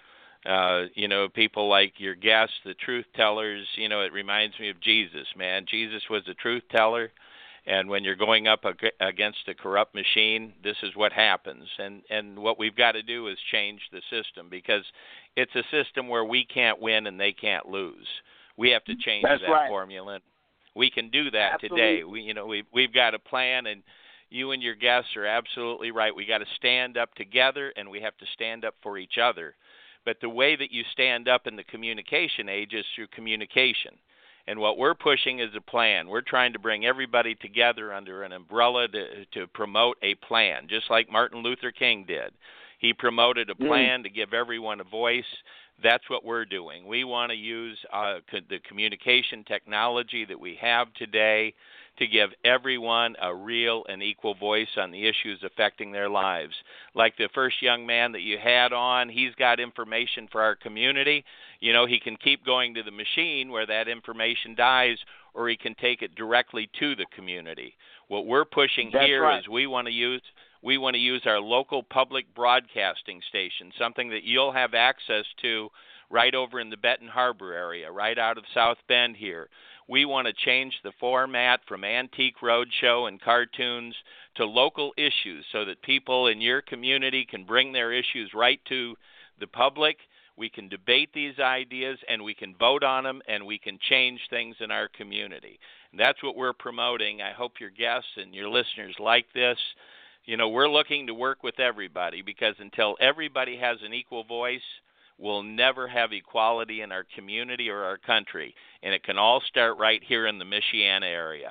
people like your guests, the truth tellers. It reminds me of Jesus, man. Jesus was a truth teller. And when you're going up against a corrupt machine, this is what happens. And what we've got to do is change the system, because it's a system where we can't win and they can't lose. We have to change That's that right. formula. And we can do that Absolutely. today. We've got a plan, and you and your guests are absolutely right. We got to stand up together, and we have to stand up for each other. But the way that you stand up in the communication age is through communication. And what we're pushing is a plan. We're trying to bring everybody together under an umbrella to promote a plan, just like Martin Luther King did. He promoted a plan to give everyone a voice. That's what we're doing. We want to use the communication technology that we have today to give everyone a real and equal voice on the issues affecting their lives. Like the first young man that you had on, he's got information for our community. He can keep going to the machine where that information dies, or he can take it directly to the community. What we're pushing here is we want to use our local public broadcasting station, something that you'll have access to right over in the Benton Harbor area, right out of South Bend here. We want to change the format from Antique Roadshow and cartoons to local issues so that people in your community can bring their issues right to the public. We can debate these ideas, and we can vote on them, and we can change things in our community. And that's what we're promoting. I hope your guests and your listeners like this. We're looking to work with everybody, because until everybody has an equal voice, we'll never have equality in our community or our country. And it can all start right here in the Michiana area.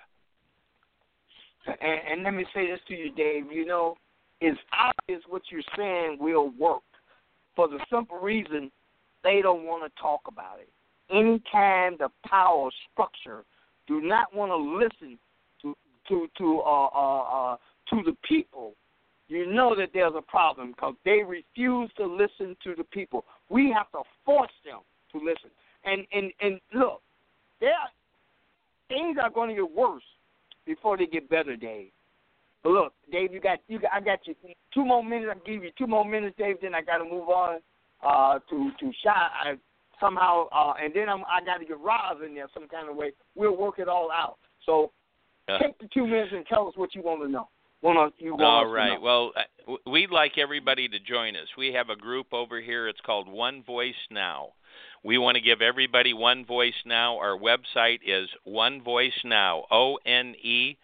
And let me say this to you, Dave. It's obvious what you're saying will work, for the simple reason they don't want to talk about it. Anytime the power structure do not want to listen to the people, you know that there's a problem, because they refuse to listen to the people. We have to force them to listen. And look, things are going to get worse before they get better, Dave. But look, Dave, I got you 2 more minutes. I'll give you 2 more minutes, Dave. Then I got to move on to shot somehow, and then I got to get Roz in there some kind of way. We'll work it all out. So take the 2 minutes and tell us what you want to know. All right. Well, we'd like everybody to join us. We have a group over here. It's called One Voice Now. We want to give everybody One Voice Now. Our website is One Voice Now, ONE,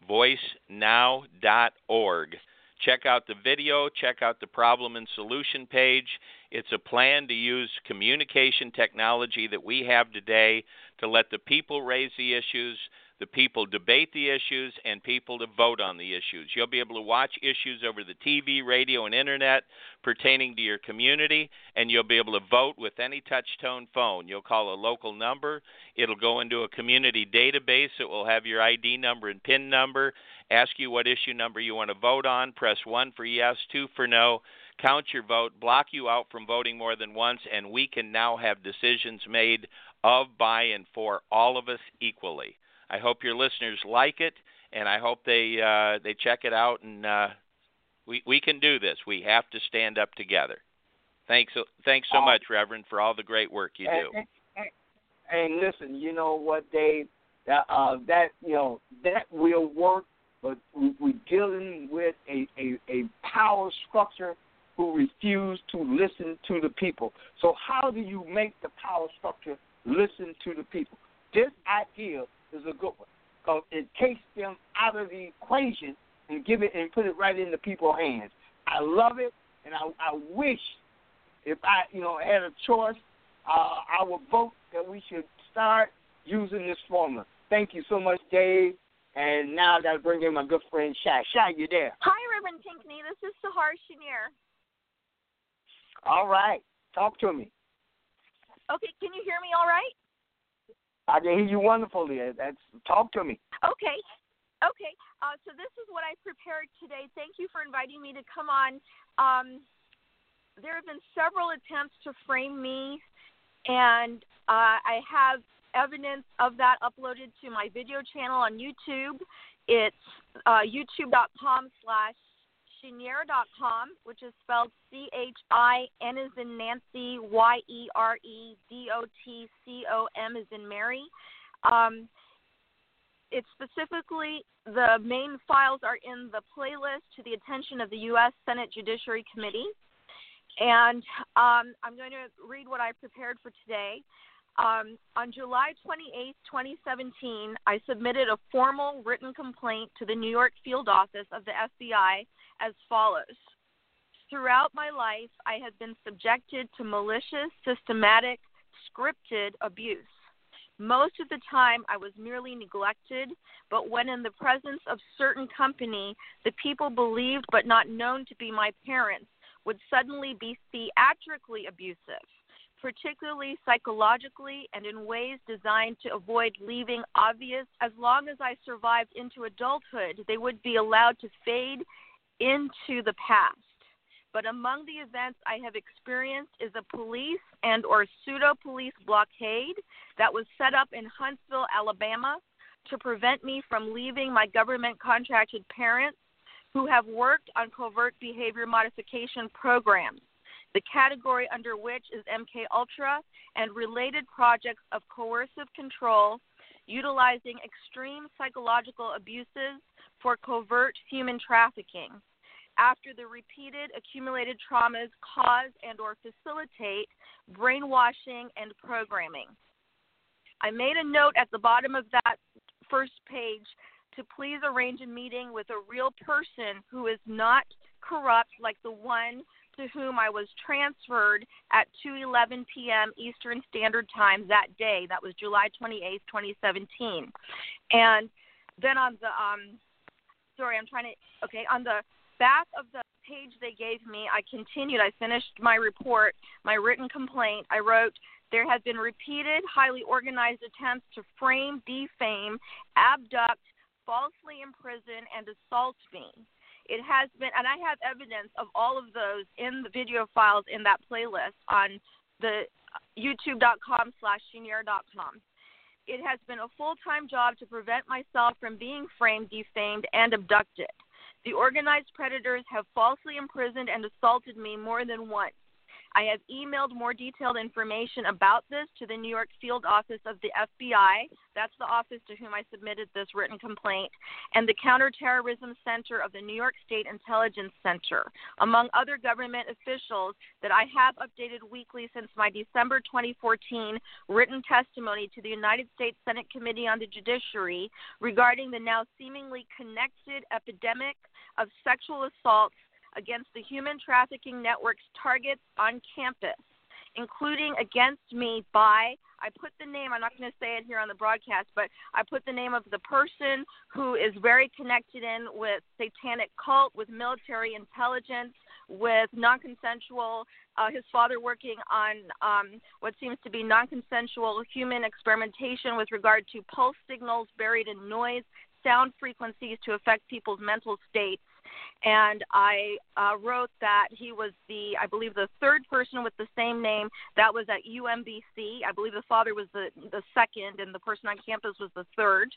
voicenow.org. Check out the video. Check out the problem and solution page. It's a plan to use communication technology that we have today to let the people raise the issues, the people debate the issues, and people to vote on the issues. You'll be able to watch issues over the TV, radio, and internet pertaining to your community, and you'll be able to vote with any touch-tone phone. You'll call a local number. It'll go into a community database. It will have your ID number and PIN number, ask you what issue number you want to vote on, press 1 for yes, 2 for no, count your vote, block you out from voting more than once, and we can now have decisions made of, by, and for all of us equally. I hope your listeners like it, and I hope they check it out, and we can do this. We have to stand up together. Thanks so much, Reverend, for all the great work you do. And listen, you know what, Dave? That will work, but we're dealing with a power structure who refuse to listen to the people. So how do you make the power structure listen to the people? This idea is a good one, because it takes them out of the equation and put it right in the people's hands. I love it, and I wish if I had a choice, I would vote that we should start using this formula. Thank you so much, Dave. And now I got to bring in my good friend Shy. Shy, you there? Hi, Reverend Pinckney. This is Sahar Shanir. All right, talk to me. Okay, can you hear me all right? I can hear you wonderfully. Talk to me. Okay. So this is what I prepared today. Thank you for inviting me to come on. There have been several attempts to frame me and I have evidence of that uploaded to my video channel on YouTube. It's youtube.com/Cheniere.com, which is spelled CHIN as in Nancy, YEREDOTCOM as in Mary. It's specifically, the main files are in the playlist to the attention of the U.S. Senate Judiciary Committee. And I'm going to read what I prepared for today. On July 28, 2017, I submitted a formal written complaint to the New York field office of the FBI as follows. Throughout my life, I have been subjected to malicious, systematic, scripted abuse. Most of the time, I was merely neglected, but when in the presence of certain company, the people believed but not known to be my parents would suddenly be theatrically abusive, particularly psychologically and in ways designed to avoid leaving obvious. As long as I survived into adulthood, they would be allowed to fade into the past. But among the events I have experienced is a police and or pseudo-police blockade that was set up in Huntsville, Alabama, to prevent me from leaving my government-contracted parents who have worked on covert behavior modification programs, the category under which is MKUltra and related projects of coercive control utilizing extreme psychological abuses for covert human trafficking. After the repeated accumulated traumas cause and or facilitate brainwashing and programming. I made a note at the bottom of that first page to please arrange a meeting with a real person who is not corrupt like the one to whom I was transferred at 2:11 p.m. Eastern Standard Time that day. That was July 28, 2017. And then on the, on the back of the page they gave me, I continued. I finished my report, my written complaint. I wrote, there have been repeated, highly organized attempts to frame, defame, abduct, falsely imprison, and assault me. It has been, and I have evidence of all of those in the video files in that playlist on the youtube.com/Cheniere.com. It has been a full-time job to prevent myself from being framed, defamed, and abducted. The organized predators have falsely imprisoned and assaulted me more than once. I have emailed more detailed information about this to the New York field office of the FBI. That's the office to whom I submitted this written complaint, and the Counterterrorism Center of the New York State Intelligence Center, among other government officials that I have updated weekly since my December 2014 written testimony to the United States Senate Committee on the Judiciary regarding the now seemingly connected epidemic of sexual assaults against the human trafficking network's targets on campus, including against me by, I put the name, I'm not going to say it here on the broadcast, but I put the name of the person who is very connected in with satanic cult, with military intelligence, with non-consensual, his father working on what seems to be non-consensual human experimentation with regard to pulse signals buried in noise, sound frequencies to affect people's mental states. And I wrote that he was I believe the third person with the same name that was at UMBC. I believe the father was the second and the person on campus was the third.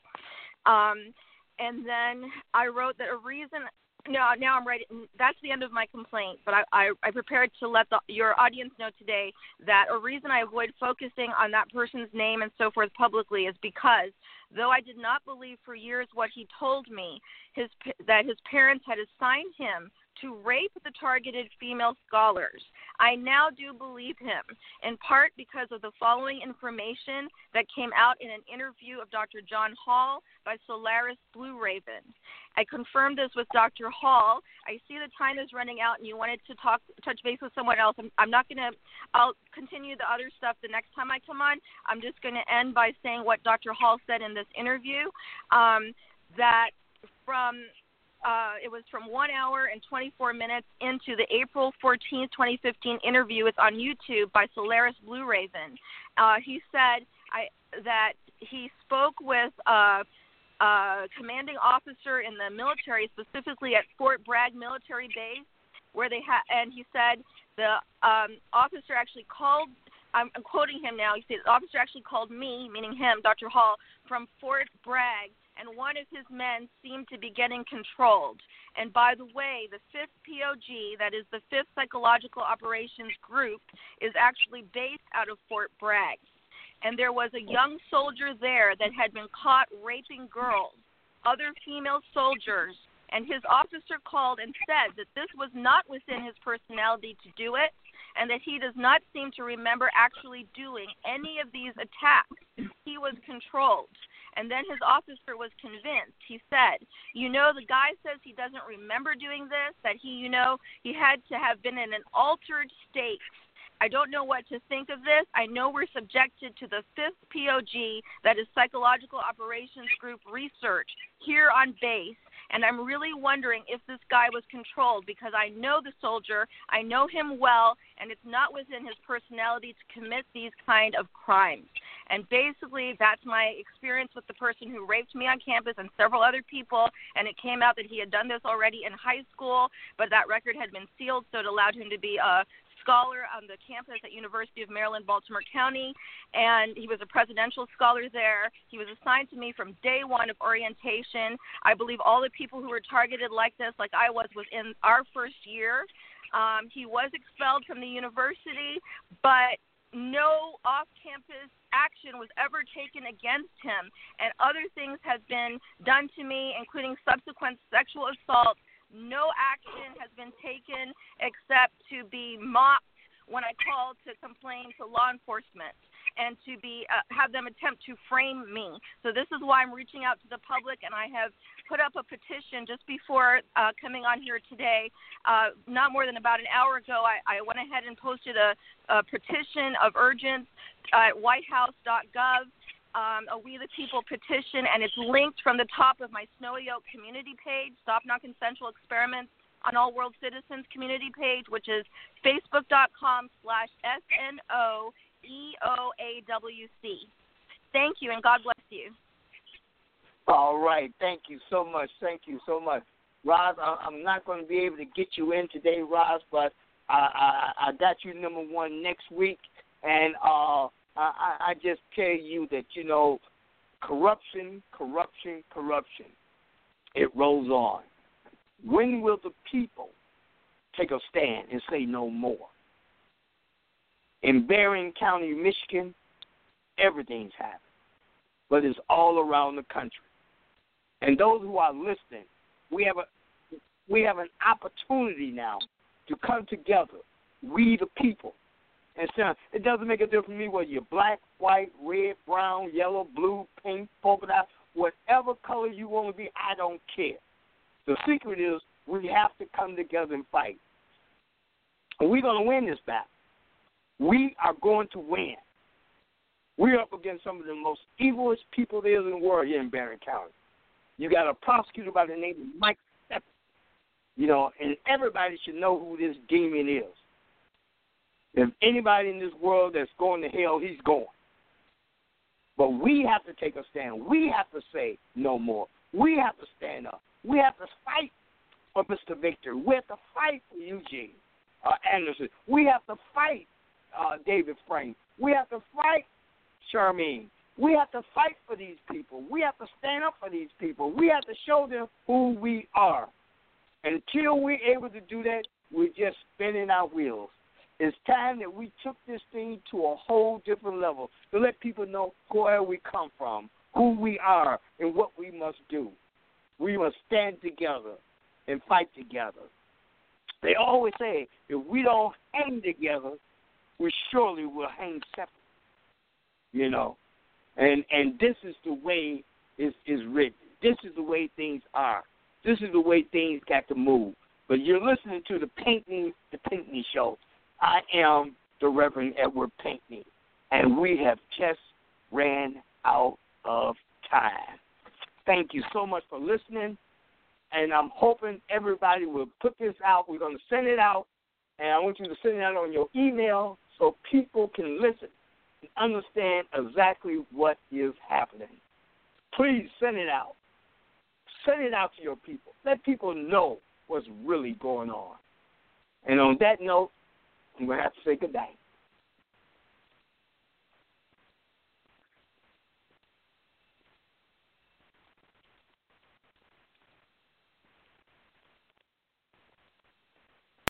And then I wrote that a reason, now I'm writing, that's the end of my complaint, but I prepared to let your audience know today that a reason I avoid focusing on that person's name and so forth publicly is because though I did not believe for years what he told me, that his parents had assigned him to rape the targeted female scholars, I now do believe him, in part because of the following information that came out in an interview of Dr. John Hall by Solaris Blue Raven. I confirmed this with Dr. Hall. I see the time is running out and you wanted to touch base with someone else. I'll continue the other stuff the next time I come on. I'm just going to end by saying what Dr. Hall said in this interview, that it was from 1 hour and 24 minutes into the April 14th, 2015 interview. It's on YouTube by Solaris Blue Raven. He said that he spoke with a commanding officer in the military, specifically at Fort Bragg Military Base, where and he said the officer actually called I'm quoting him now. He said, the officer actually called me, meaning him, Dr. Hall, from Fort Bragg, and one of his men seemed to be getting controlled. And by the way, the 5th POG, that is the 5th Psychological Operations Group, is actually based out of Fort Bragg. And there was a young soldier there that had been caught raping girls, other female soldiers, and his officer called and said that this was not within his personality to do it, and that he does not seem to remember actually doing any of these attacks. He was controlled. And then his officer was convinced. He said, the guy says he doesn't remember doing this, that he had to have been in an altered state. I don't know what to think of this. I know we're subjected to the 5th POG, that is Psychological Operations Group research, here on base. And I'm really wondering if this guy was controlled, because I know the soldier, I know him well, and it's not within his personality to commit these kind of crimes. And basically, that's my experience with the person who raped me on campus and several other people, and it came out that he had done this already in high school, but that record had been sealed, so it allowed him to be a scholar on the campus at University of Maryland, Baltimore County, and he was a presidential scholar there. He was assigned to me from day one of orientation. I believe all the people who were targeted like this, like I was in our first year. He was expelled from the university, but no off-campus action was ever taken against him, and other things have been done to me, including subsequent sexual assault. No action has been taken except to be mocked when I called to complain to law enforcement and to have them attempt to frame me. So this is why I'm reaching out to the public, and I have put up a petition just before coming on here today. Not more than about an hour ago, I went ahead and posted a petition of urgence at whitehouse.gov. A We the People petition, and it's linked from the top of my Snowy Oak community page, Stop Non-Consensual Experiments on All World Citizens community page, which is facebook.com/SNOEOAWC. Thank you, and God bless you. All right. Thank you so much. Thank you so much. Roz, I'm not going to be able to get you in today, Roz, but I got you number one next week, and I just tell you that, corruption, it rolls on. When will the people take a stand and say no more? In Berrien County, Michigan, everything's happening, but it's all around the country. And those who are listening, we have an opportunity now to come together, we the people. And so it doesn't make a difference to me whether you're black, white, red, brown, yellow, blue, pink, polka dot, whatever color you want to be, I don't care. The secret is we have to come together and fight. And we're going to win this battle. We are going to win. We're up against some of the most evilest people there is in the world here in Berrien County. You got a prosecutor by the name of Mike Stephan, and everybody should know who this demon is. If anybody in this world that's going to hell, he's going. But we have to take a stand. We have to say no more. We have to stand up. We have to fight for Mr. Victor. We have to fight for Eugene Anderson. We have to fight David Frank. We have to fight Charmaine. We have to fight for these people. We have to stand up for these people. We have to show them who we are. And until we're able to do that, we're just spinning our wheels. It's time that we took this thing to a whole different level to let people know where we come from, who we are, and what we must do. We must stand together and fight together. They always say, if we don't hang together, we surely will hang separate. And this is the way it's written. This is the way things are. This is the way things got to move. But you're listening to the Pinckney Show. I am the Reverend Edward Pinckney, and we have just ran out of time. Thank you so much for listening, and I'm hoping everybody will put this out. We're going to send it out, and I want you to send it out on your email so people can listen and understand exactly what is happening. Please send it out. Send it out to your people. Let people know what's really going on. And on that note, I'm going to have to say goodnight.